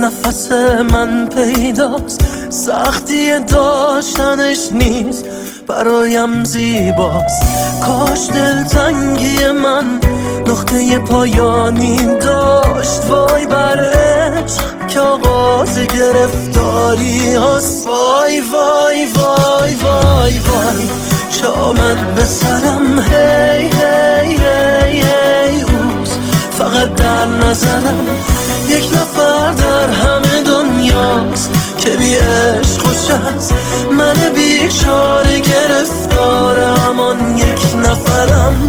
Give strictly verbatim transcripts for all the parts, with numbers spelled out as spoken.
نفس من پیداست، سختی داشتنش نیست برایم زیباست. کاش دلتنگی من نقطه پایانی داشت، وای بر عشق که آغاز گرفتاری هست. وای وای وای وای وای چه آمد به سرم، هی هی هی هی اوست فقط در نظرم. یک نفر در همه دنیاست که بی عشق خوش است، من بیچاره گرفتار همان یک نفرم.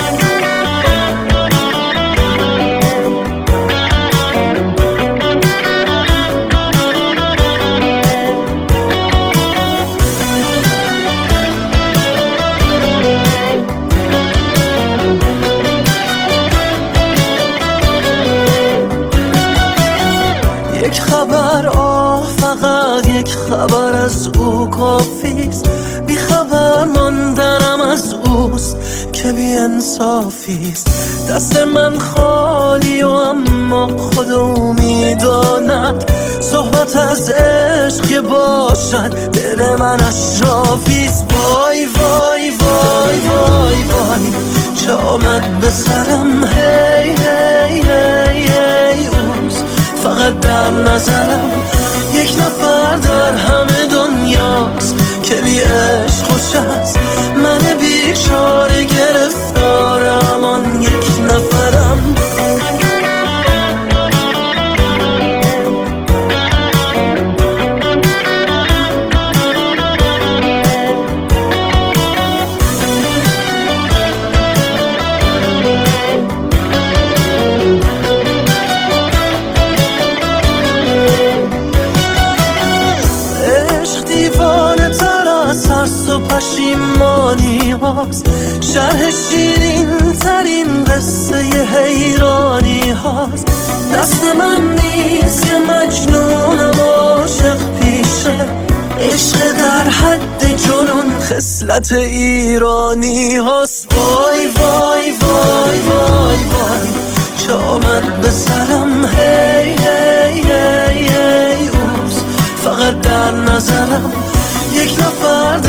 یک خبر، آه فقط یک خبر از او کافیست. بی خبر ماندنم از اوست که بی انصافیست. دست من خالی و اما خودو میداند، صحبت از عشق باشد دل من اشرافیست. وای وای وای وای وای چه آمد به سرم، هی هی هی هی اوست فقط در نظرم. یک نفر در همه دنیاست که بی عشق خوش است، من بیچاره گرفتار همان یک نفرم. و پشیمانی هاست، شرح شیرین ترین قصه حیرانی هاست. دست من نیست که مجنونم عاشق پیشه، عشق در حد جنون خصلت ایرانی هاست. وای وای وای وای وای چه آمد به سرم، هی هی هی هی اوست فقط در نظرم. یک نفر